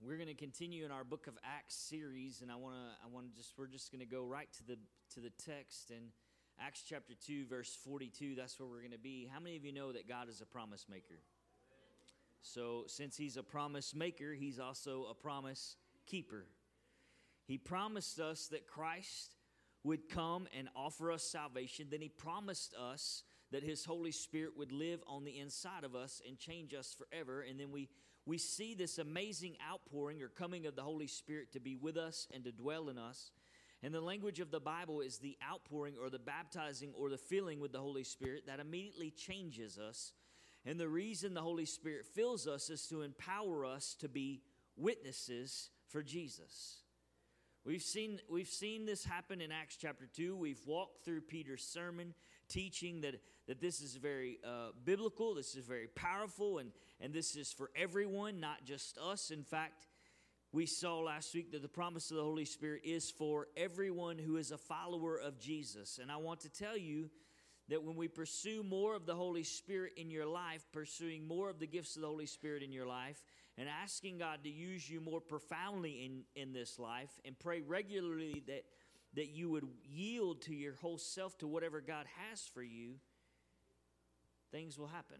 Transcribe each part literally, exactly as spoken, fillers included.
We're going to continue in our Book of Acts series, and I want to I want to just we're just going to go right to the to the text in Acts chapter two, verse forty-two. That's where we're going to be. How many of you know that God is a promise maker? So, since he's a promise maker, he's also a promise keeper. He promised us that Christ would come and offer us salvation. Then he promised us that his Holy Spirit would live on the inside of us and change us forever. And then we We see this amazing outpouring or coming of the Holy Spirit to be with us and to dwell in us. And the language of the Bible is the outpouring or the baptizing or the filling with the Holy Spirit that immediately changes us. And the reason the Holy Spirit fills us is to empower us to be witnesses for Jesus. We've seen, we've seen this happen in Acts chapter two. We've walked through Peter's sermon, teaching that, that this is very uh, biblical, this is very powerful, and, and this is for everyone, not just us. In fact, we saw last week that the promise of the Holy Spirit is for everyone who is a follower of Jesus. And I want to tell you that when we pursue more of the Holy Spirit in your life, pursuing more of the gifts of the Holy Spirit in your life, and asking God to use you more profoundly in, in this life, and pray regularly that that you would yield to your whole self to whatever God has for you, things will happen.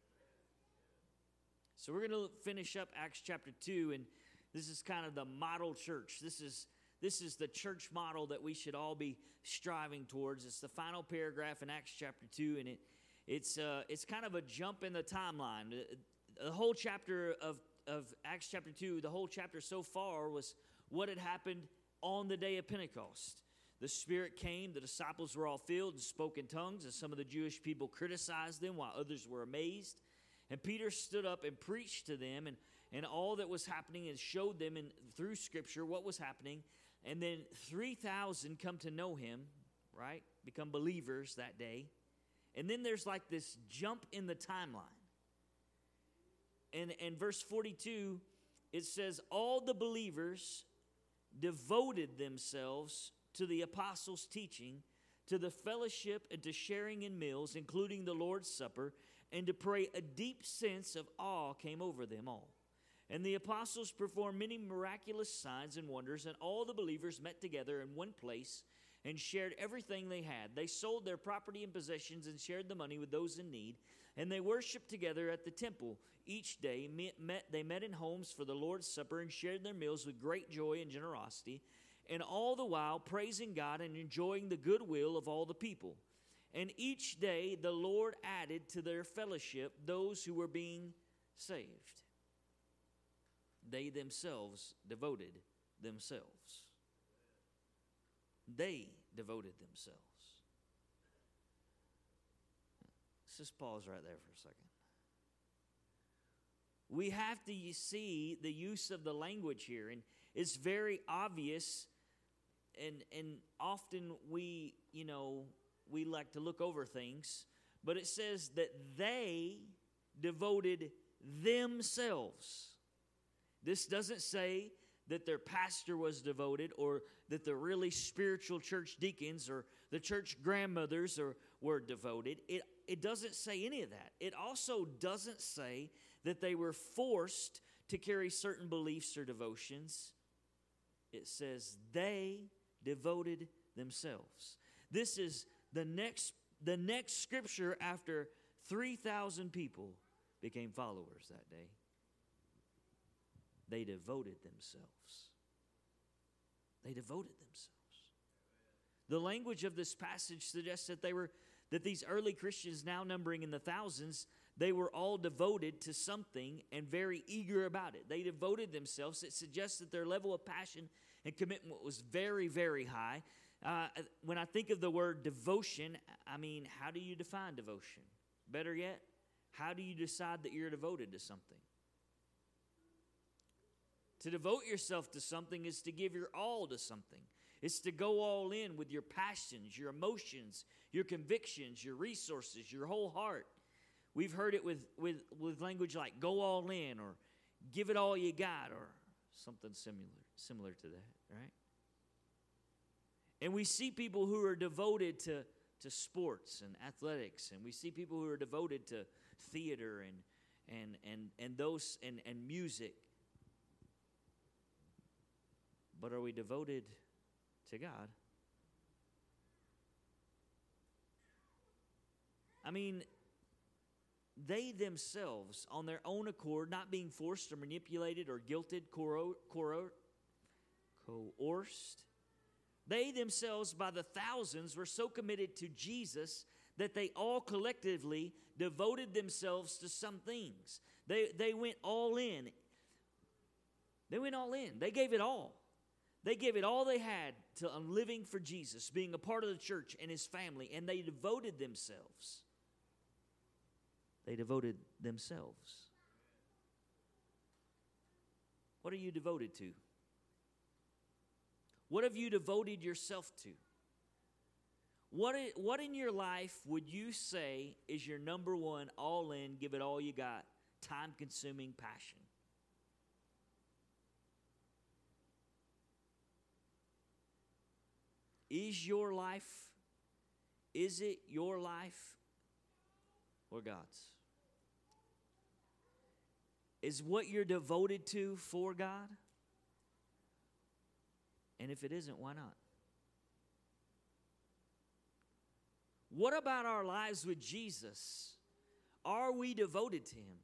So we're going to finish up Acts chapter two, and this is kind of the model church. This is this is the church model that we should all be striving towards. It's the final paragraph in Acts chapter two, and it it's uh, it's kind of a jump in the timeline. The whole chapter of, of Acts chapter two, the whole chapter so far was what had happened on the day of Pentecost. The Spirit came, the disciples were all filled and spoke in tongues, and some of the Jewish people criticized them while others were amazed. And Peter stood up and preached to them, and, and all that was happening, and showed them in, through Scripture what was happening. And then three thousand come to know him, right? Become believers that day. And then there's like this jump in the timeline. And in verse forty-two, it says, all the believers devoted themselves to the apostles' teaching, to the fellowship, and to sharing in meals, including the Lord's Supper, and to pray. A deep sense of awe came over them all. And the apostles performed many miraculous signs and wonders, and all the believers met together in one place and shared everything they had. They sold their property and possessions and shared the money with those in need, and they worshiped together at the temple. Each day met, they met in homes for the Lord's Supper and shared their meals with great joy and generosity, and all the while praising God and enjoying the goodwill of all the people. And each day the Lord added to their fellowship those who were being saved. They themselves devoted themselves. They devoted themselves. Let's just pause right there for a second. We have to see the use of the language here, and it's very obvious, and and often we, you know, we like to look over things, but it says that they devoted themselves. This doesn't say that their pastor was devoted, or that the really spiritual church deacons or the church grandmothers or, were devoted. It, it doesn't say any of that. It also doesn't say that they were forced to carry certain beliefs or devotions. It says they devoted themselves. This is the next, the next scripture after three thousand people became followers that day. They devoted themselves. They devoted themselves. The language of this passage suggests that they were that these early Christians, now numbering in the thousands, they were all devoted to something and very eager about it. They devoted themselves. It suggests that their level of passion and commitment was very, very high. Uh, when I think of the word devotion, I mean, how do you define devotion? Better yet, how do you decide that you're devoted to something? To devote yourself to something is to give your all to something. It's to go all in with your passions, your emotions, your convictions, your resources, your whole heart. We've heard it with, with, with language like go all in, or give it all you got, or something similar, similar to that, right? And we see people who are devoted to, to sports and athletics, and we see people who are devoted to theater and and and and those and, and music. But are we devoted to God? I mean, they themselves, on their own accord, not being forced or manipulated or guilted, coerced, they themselves by the thousands were so committed to Jesus that they all collectively devoted themselves to some things. They, they went all in. They went all in. They gave it all. They gave it all they had to living for Jesus, being a part of the church and his family, and they devoted themselves. They devoted themselves. What are you devoted to? What have you devoted yourself to? What, what in your life would you say is your number one, all in, give it all you got, time-consuming passion? Is your life, is it your life or God's? Is what you're devoted to for God? And if it isn't, why not? What about our lives with Jesus? Are we devoted to him?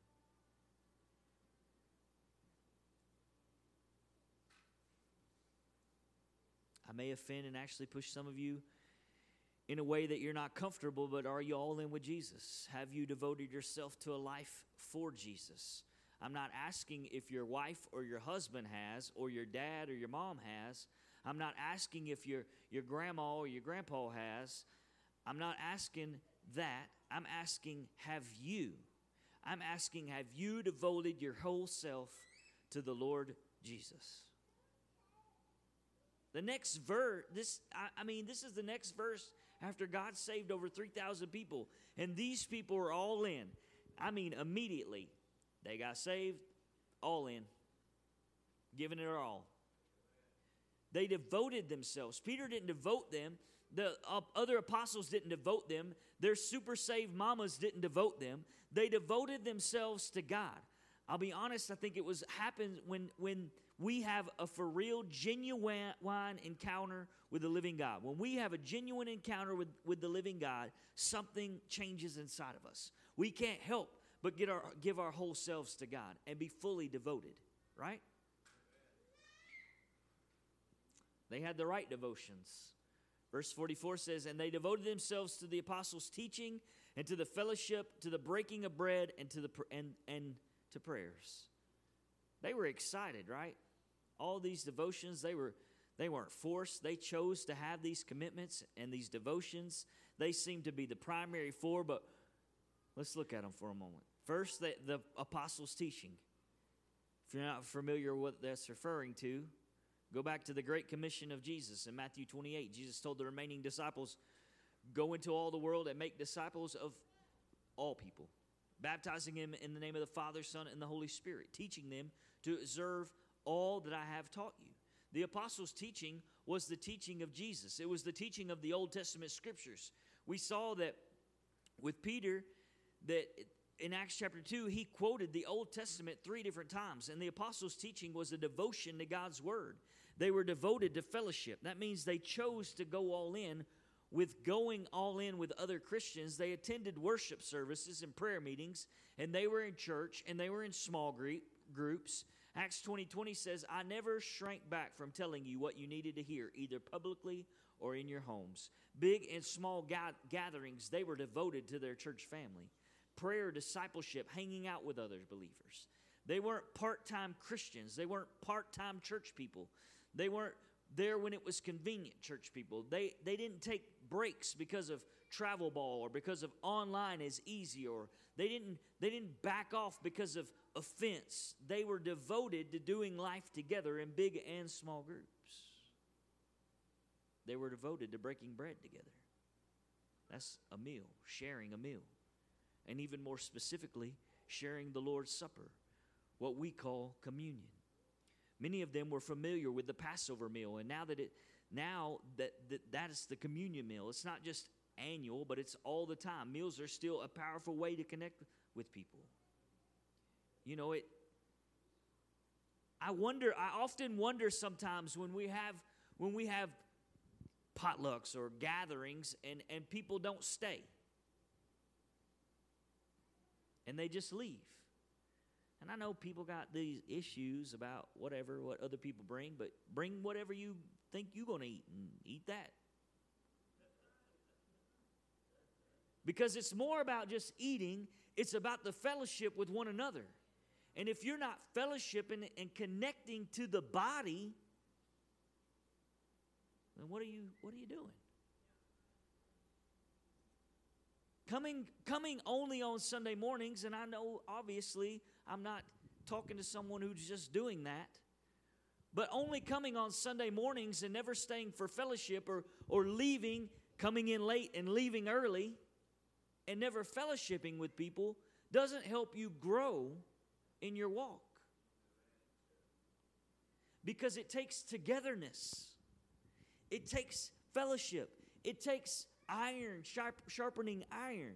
I may offend and actually push some of you in a way that you're not comfortable, but are you all in with Jesus? Have you devoted yourself to a life for Jesus? I'm not asking if your wife or your husband has, or your dad or your mom has. I'm not asking if your, your grandma or your grandpa has. I'm not asking that. I'm asking, have you? I'm asking, have you devoted your whole self to the Lord Jesus? The next verse, this I, I mean, this is the next verse after God saved over three thousand people. And these people are all in. I mean, immediately. They got saved, all in. Giving it all. They devoted themselves. Peter didn't devote them. The uh, other apostles didn't devote them. Their super saved mamas didn't devote them. They devoted themselves to God. I'll be honest, I think it was happened when, when we have a for real, genuine encounter with the living God. When we have a genuine encounter with, with the living God, something changes inside of us. We can't help but get our, give our whole selves to God and be fully devoted, right? They had the right devotions. Verse forty-four says, and they devoted themselves to the apostles' teaching and to the fellowship, to the breaking of bread, and to the and, and to prayers. They were excited, right? All these devotions, they were they weren't forced. They chose to have these commitments and these devotions. They seemed to be the primary four, but let's look at them for a moment. First, the, the apostles' teaching. If you're not familiar with what that's referring to, go back to the Great Commission of Jesus in Matthew twenty-eight. Jesus told the remaining disciples, go into all the world and make disciples of all people, baptizing them in the name of the Father, Son, and the Holy Spirit, teaching them to observe all that I have taught you. The apostles' teaching was the teaching of Jesus. It was the teaching of the Old Testament scriptures. We saw that with Peter, that in Acts chapter two, he quoted the Old Testament three different times, and the apostles' teaching was a devotion to God's word. They were devoted to fellowship. That means they chose to go all in. With going all in with other Christians, they attended worship services and prayer meetings, and they were in church, and they were in small group, groups. Acts twenty twenty says, I never shrank back from telling you what you needed to hear, either publicly or in your homes. Big and small ga- gatherings, they were devoted to their church family. Prayer, discipleship, hanging out with other believers. They weren't part-time Christians. They weren't part-time church people. They weren't there when it was convenient, church people. They they didn't take breaks because of travel ball or because of online is easy, or they didn't they didn't back off because of offense. They were devoted to doing life together in big and small groups. They were devoted to breaking bread together. That's a meal, sharing a meal. And even more specifically, sharing the Lord's Supper, what we call communion. Many of them were familiar with the Passover meal, and now that it now that, that that is the communion meal. It's not just annual, but it's all the time. Meals are still a powerful way to connect with people. You know, it I wonder, I often wonder sometimes when we have when we have potlucks or gatherings and, and people don't stay. And they just leave. And I know people got these issues about whatever, what other people bring, but bring whatever you think you're going to eat and eat that. Because it's more about just eating, it's about the fellowship with one another. And if you're not fellowshipping and connecting to the body, then what are you what are you doing? Coming coming only on Sunday mornings, and I know obviously I'm not talking to someone who's just doing that, but only coming on Sunday mornings and never staying for fellowship or or leaving, coming in late and leaving early, and never fellowshipping with people doesn't help you grow in your walk. Because it takes togetherness. It takes fellowship. It takes iron, sharp, sharpening iron.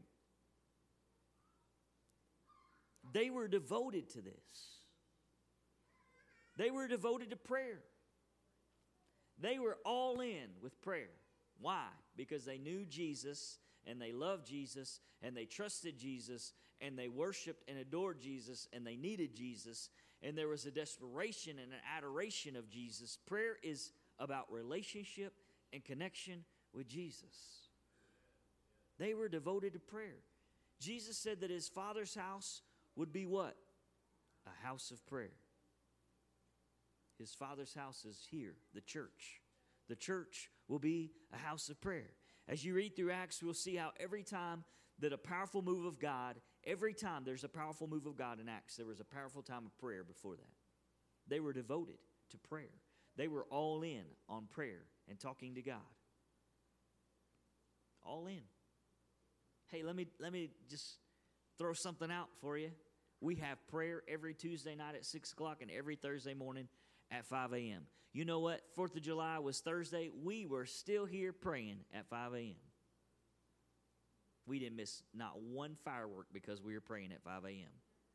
They were devoted to this. They were devoted to prayer. They were all in with prayer. Why? Because they knew Jesus, and they loved Jesus, and they trusted Jesus, and they worshiped and adored Jesus, and they needed Jesus, and there was a desperation and an adoration of Jesus. Prayer is about relationship and connection with Jesus. They were devoted to prayer. Jesus said that his Father's house would be what? A house of prayer. His Father's house is here, the church. The church will be a house of prayer. As you read through Acts, we'll see how every time that a powerful move of God, every time there's a powerful move of God in Acts, there was a powerful time of prayer before that. They were devoted to prayer. They were all in on prayer and talking to God. All in. Hey, let me let me just throw something out for you. We have prayer every Tuesday night at six o'clock and every Thursday morning at five a.m. You know what? fourth of July was Thursday. We were still here praying at five a.m. We didn't miss not one firework because we were praying at five a.m.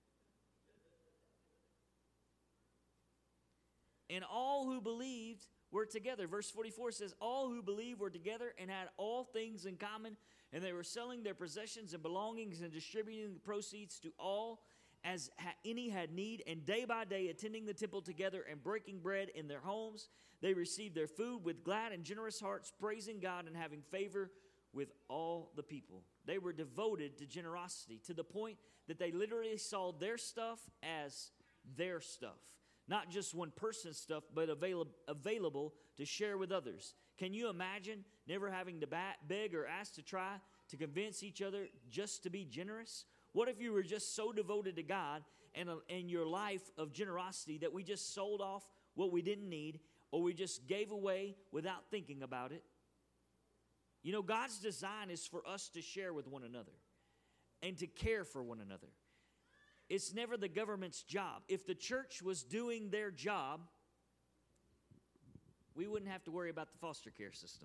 And all who believed were together. Verse forty-four says, all who believed were together and had all things in common, and they were selling their possessions and belongings and distributing the proceeds to all as any had need, and day by day attending the temple together and breaking bread in their homes. They received their food with glad and generous hearts, praising God and having favor with all the people. They were devoted to generosity to the point that they literally saw their stuff as their stuff. Not just one person's stuff, but avail- available to share with others. Can you imagine never having to bat, beg or ask to try to convince each other just to be generous? What if you were just so devoted to God and in your life of generosity that we just sold off what we didn't need, or we just gave away without thinking about it? You know, God's design is for us to share with one another and to care for one another. It's never the government's job. If the church was doing their job, we wouldn't have to worry about the foster care system.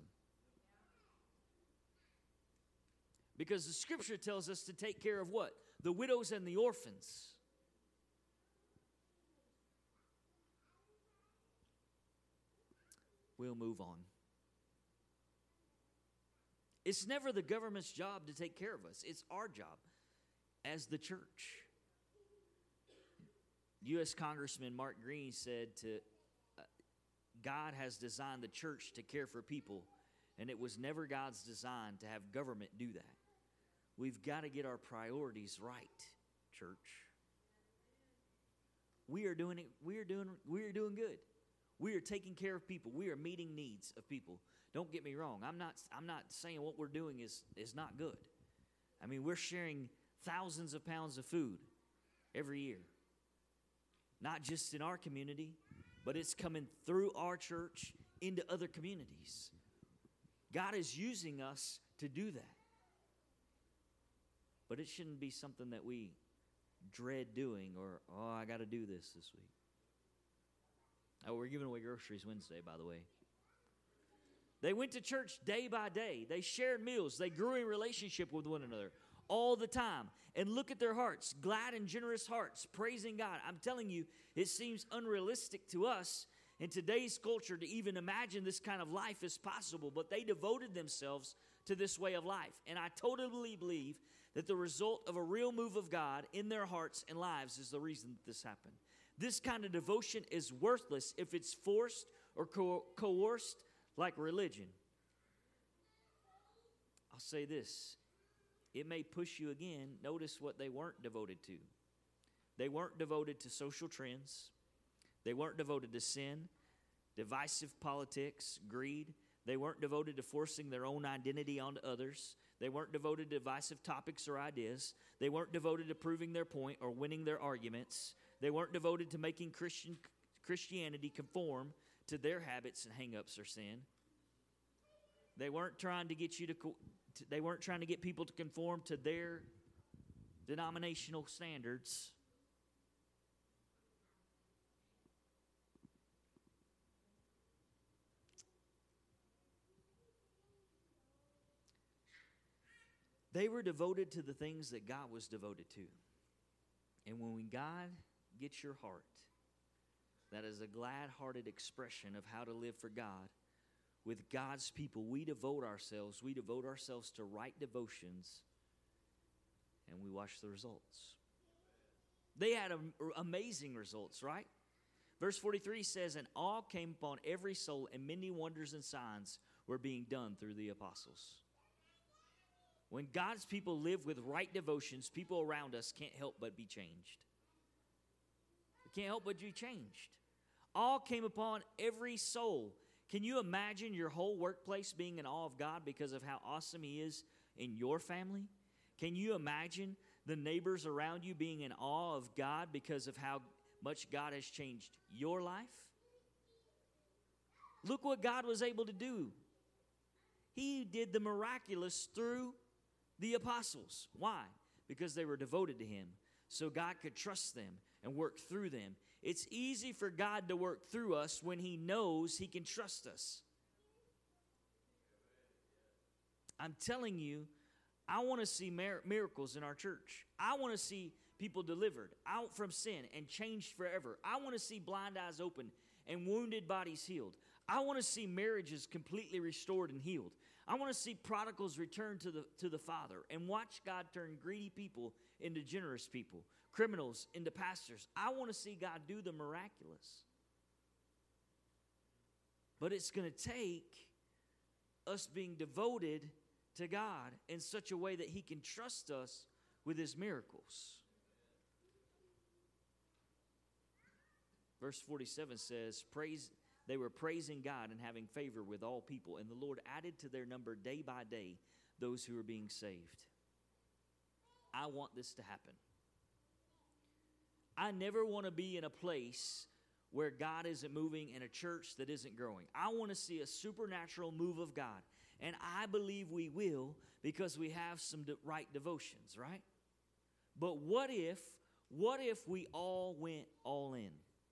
Because the scripture tells us to take care of what? The widows and the orphans. We'll move on. It's never the government's job to take care of us. It's our job as the church. U S Congressman Mark Green said to uh, God has designed the church to care for people, and it was never God's design to have government do that. We've got to get our priorities right, church. We are doing it. We are doing. We are doing good. We are taking care of people. We are meeting needs of people. Don't get me wrong. I'm not. I'm not saying what we're doing is is not good. I mean, we're sharing thousands of pounds of food every year. Not just in our community, but it's coming through our church into other communities. God is using us to do that. But it shouldn't be something that we dread doing or, oh, I got to do this this week. Oh, we're giving away groceries Wednesday, by the way. They went to church day by day. They shared meals. They grew in relationship with one another. all the time. And look at their hearts, glad and generous hearts, praising God. I'm telling you, it seems unrealistic to us in today's culture to even imagine this kind of life is possible, but they devoted themselves to this way of life. And I totally believe that the result of a real move of God in their hearts and lives is the reason that this happened. This kind of devotion is worthless if it's forced or co- coerced like religion. I'll say this. It may push you again. Notice what they weren't devoted to. They weren't devoted to social trends. They weren't devoted to sin, divisive politics, greed. They weren't devoted to forcing their own identity onto others. They weren't devoted to divisive topics or ideas. They weren't devoted to proving their point or winning their arguments. They weren't devoted to making Christian Christianity conform to their habits and hang-ups or sin. They weren't trying to get you to, to they weren't trying to get people to conform to their denominational standards. They were devoted to the things that God was devoted to. And when God gets your heart, that is a glad-hearted expression of how to live for God. With God's people, we devote ourselves. We devote ourselves to right devotions, and we watch the results. They had am- amazing results, right? Verse forty-three says, "And awe came upon every soul, and many wonders and signs were being done through the apostles." When God's people live with right devotions, people around us can't help but be changed. We can't help but be changed. Awe came upon every soul. Can you imagine your whole workplace being in awe of God because of how awesome He is in your family? Can you imagine the neighbors around you being in awe of God because of how much God has changed your life? Look what God was able to do. He did the miraculous through the apostles. Why? Because they were devoted to Him. So God could trust them and work through them. It's easy for God to work through us when He knows He can trust us. I'm telling you, I want to see mir- miracles in our church. I want to see people delivered out from sin and changed forever. I want to see blind eyes opened and wounded bodies healed. I want to see marriages completely restored and healed. I want to see prodigals return to the, to the Father and watch God turn greedy people into generous people, criminals into pastors. I want to see God do the miraculous. But it's going to take us being devoted to God in such a way that He can trust us with His miracles. Verse forty-seven says, "Praise." They were praising God and having favor with all people, and the Lord added to their number day by day those who were being saved. I want this to happen. I never want to be in a place where God isn't moving and a church that isn't growing. I want to see a supernatural move of God, and I believe we will because we have some de- right devotions, right? But what if, what if we all went all in?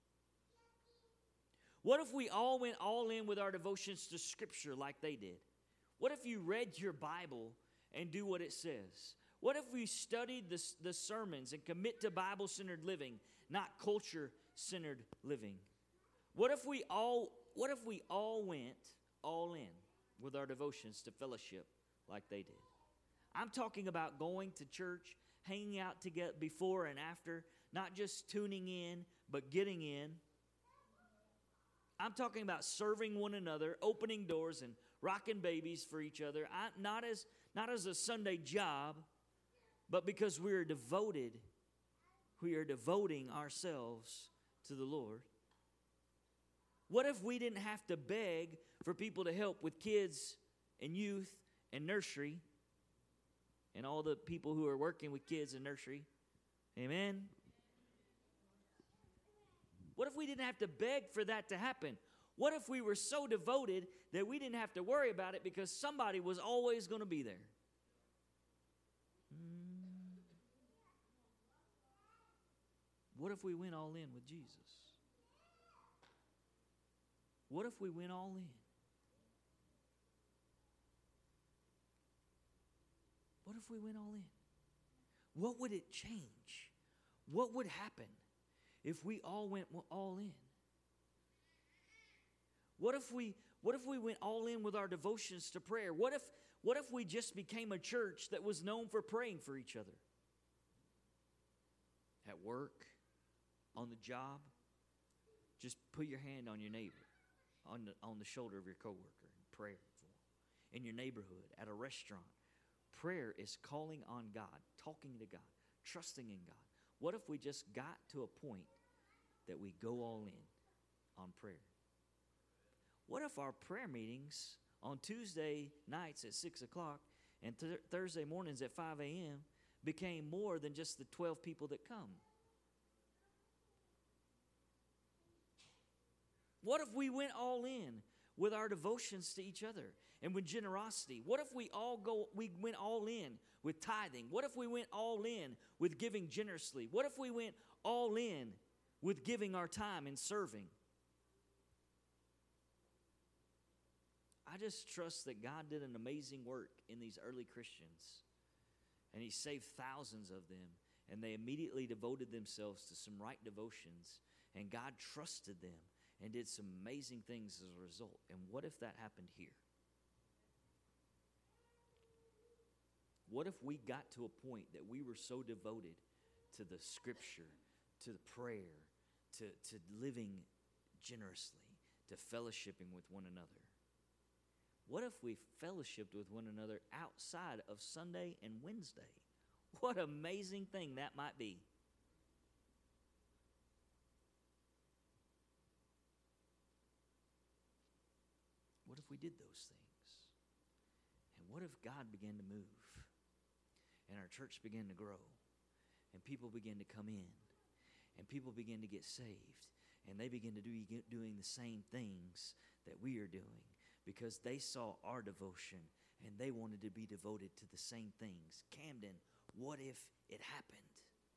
What if we all went all in with our devotions to Scripture like they did? What if you read your Bible and do what it says? What if we studied the, the sermons and commit to Bible-centered living, not culture-centered living? What if we all, what if we all went all in with our devotions to fellowship like they did? I'm talking about going to church, hanging out together before and after, not just tuning in, but getting in. I'm talking about serving one another, opening doors, and rocking babies for each other. I, not as not as a Sunday job, but because we are devoted, we are devoting ourselves to the Lord. What if we didn't have to beg for people to help with kids and youth and nursery and all the people who are working with kids in nursery? Amen? What if we didn't have to beg for that to happen? What if we were so devoted that we didn't have to worry about it because somebody was always going to be there? Hmm. What if we went all in with Jesus? What if we went all in? What if we went all in? what would it change? What would happen if we all went all in? What if we what if we went all in with our devotions to prayer? What if what if we just became a church that was known for praying for each other? At work, on the job, just put your hand on your neighbor, on the on the shoulder of your coworker, and pray for them. In your neighborhood, at a restaurant, prayer is calling on God, talking to God, trusting in God. What if we just got to a point that we go all in on prayer? What if our prayer meetings on Tuesday nights at six o'clock and th- Thursday mornings at five a.m. became more than just the twelve people that come? What if we went all in with our devotions to each other and with generosity? What if we all go we went all in with tithing? What if we went all in with giving generously? What if we went all in with giving our time and serving? I just trust that God did an amazing work in these early Christians, and He saved thousands of them, and they immediately devoted themselves to some right devotions, and God trusted them and did some amazing things as a result. And what if that happened here? What if we got to a point that we were so devoted to the Scripture, to the prayer, to, to living generously, to fellowshipping with one another? What if we fellowshipped with one another outside of Sunday and Wednesday? What an amazing thing that might be. What if we did those things? And what if God began to move? And our church began to grow. And people began to come in. And people began to get saved. And they began to do doing the same things that we are doing. Because they saw our devotion and they wanted to be devoted to the same things. Camden, what if it happened?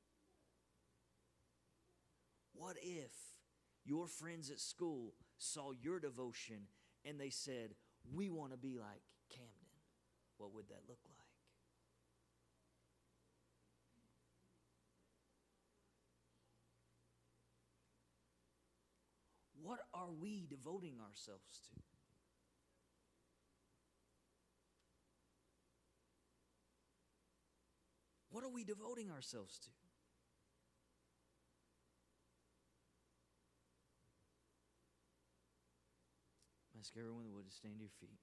What if your friends at school saw your devotion and they said, we want to be like Camden? What would that look like? What are we devoting ourselves to? What are we devoting ourselves to? I ask everyone that would stand to your feet.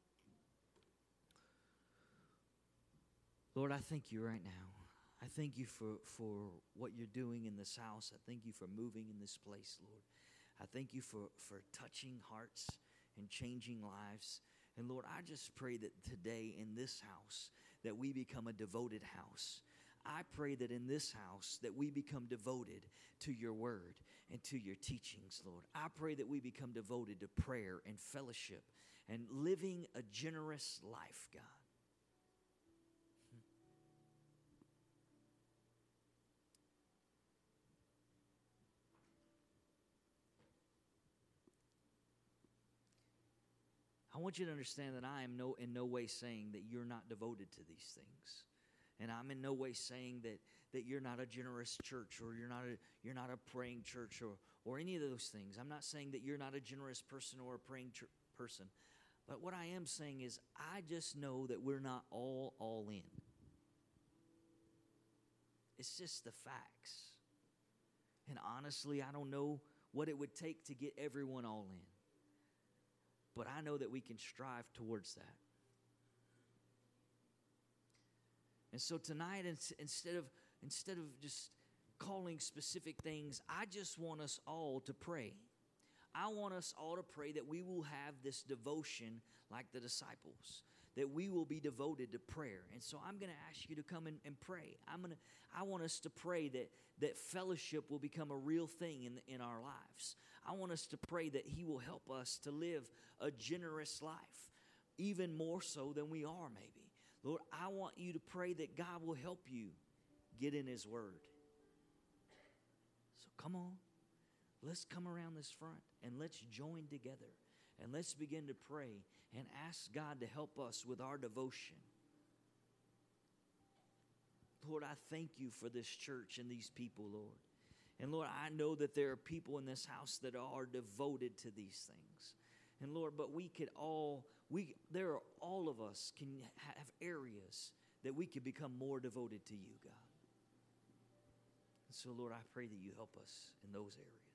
Lord, I thank you right now. I thank you for, for what you're doing in this house. I thank you for moving in this place, Lord. I thank you for, for touching hearts and changing lives. And Lord, I just pray that today in this house, that we become a devoted house. I pray that in this house, that we become devoted to your word and to your teachings, Lord. I pray that we become devoted to prayer and fellowship and living a generous life, God. I want you to understand that I am no in no way saying that you're not devoted to these things. And I'm in no way saying that, that you're not a generous church or you're not a you're not a praying church or, or any of those things. I'm not saying that you're not a generous person or a praying ch- person. But what I am saying is I just know that we're not all all in. It's just the facts. And honestly, I don't know what it would take to get everyone all in. But I know that we can strive towards that. And so tonight, instead of instead of just calling specific things, I just want us all to pray. I want us all to pray that we will have this devotion like the disciples, that we will be devoted to prayer. And so I'm going to ask you to come and, and pray. I'm going to. I want us to pray that that fellowship will become a real thing in in our lives. I want us to pray that He will help us to live a generous life, even more so than we are maybe. Lord, I want you to pray that God will help you get in His Word. So come on, let's come around this front and let's join together and let's begin to pray and ask God to help us with our devotion. Lord, I thank you for this church and these people, Lord. And Lord, I know that there are people in this house that are devoted to these things. And Lord, but we could all, we there are all of us can have areas that we could become more devoted to you, God. And so, Lord, I pray that you help us in those areas.